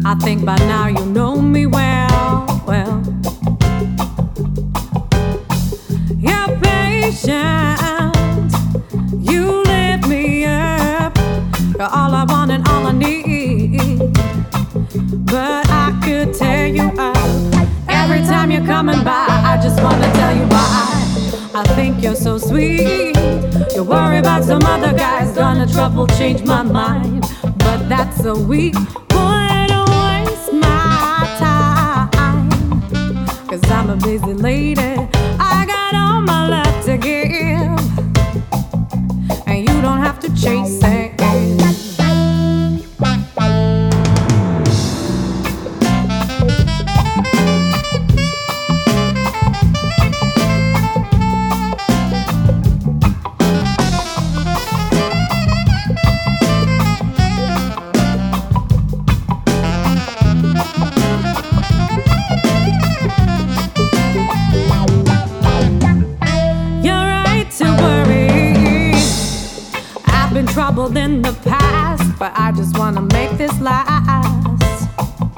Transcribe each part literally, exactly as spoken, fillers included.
I think by now you know me well, well. You're patient, you lift me up. You're all I want and all I need. But I could tear you up. Every time you're coming by, I just wanna tell you why. I think you're so sweet. You worry about some other guy's gonna trouble change my mind. But that's a weak way to waste my time. Cause I'm a busy lady, I got all my love to give. And you don't have to chase it. Been troubled in the past, but I just wanna make this last.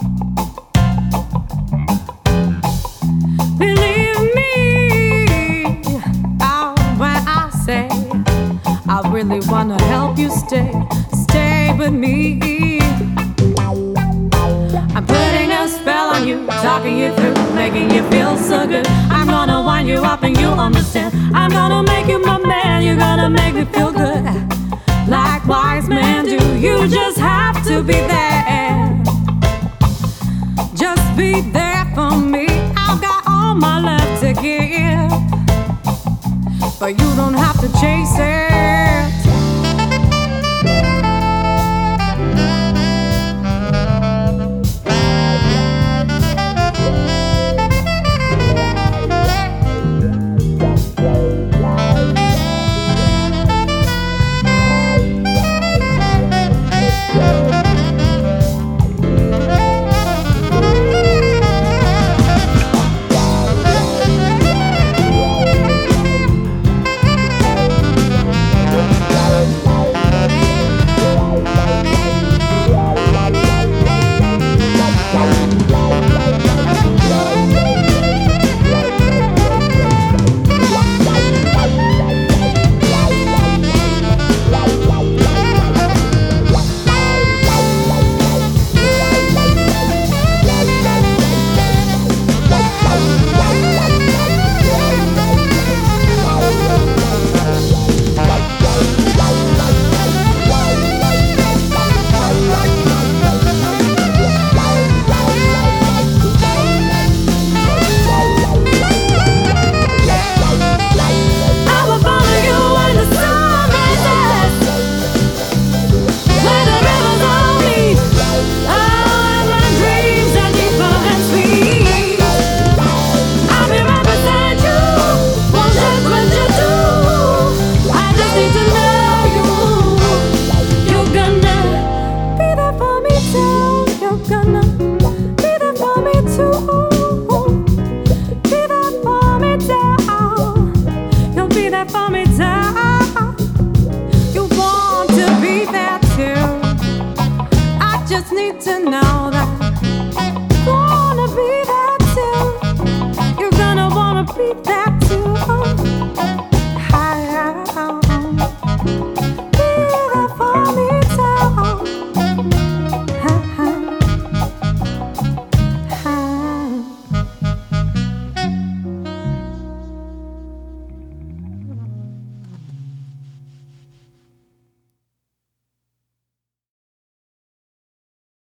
Believe me, oh, when I say I really wanna help you stay, stay with me. I'm putting a spell on you, talking you through, making you feel so good. I'm gonna wind you up and you'll understand. I'm gonna make you my man, you're gonna make me feel good. Like wise men do, you just have to be there. Just be there for me. I've got all my love to give, but you don't have to chase it. Need to know